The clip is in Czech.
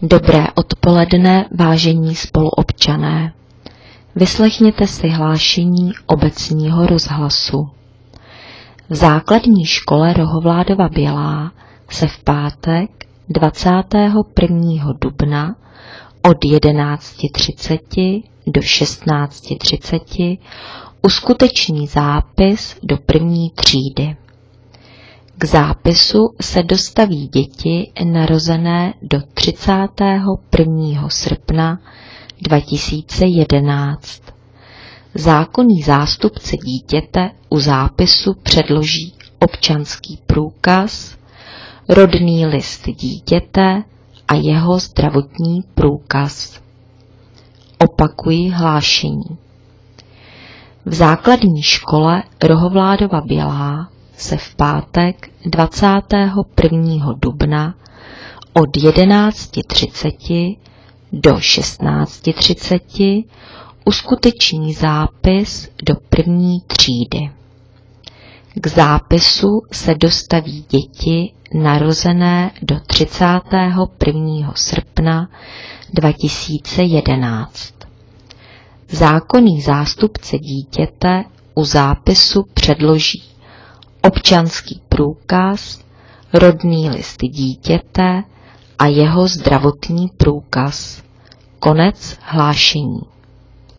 Dobré odpoledne, vážení spoluobčané. Vyslechněte si hlášení obecního rozhlasu. V základní škole Rohovládova Bělá se v pátek 21. dubna od 11:30 do 16:30 uskuteční zápis do první třídy. K zápisu se dostaví děti narozené do 31. srpna 2011. Zákonný zástupce dítěte u zápisu předloží občanský průkaz, rodný list dítěte a jeho zdravotní průkaz. Opakuji hlášení. V základní škole Rohovládova Bělá se v pátek 21. dubna od 11:30 do 16:30 uskuteční zápis do první třídy. K zápisu se dostaví děti narozené do 31. srpna 2011. Zákonný zástupce dítěte u zápisu předloží občanský průkaz, rodný list dítěte a jeho zdravotní průkaz. Konec hlášení.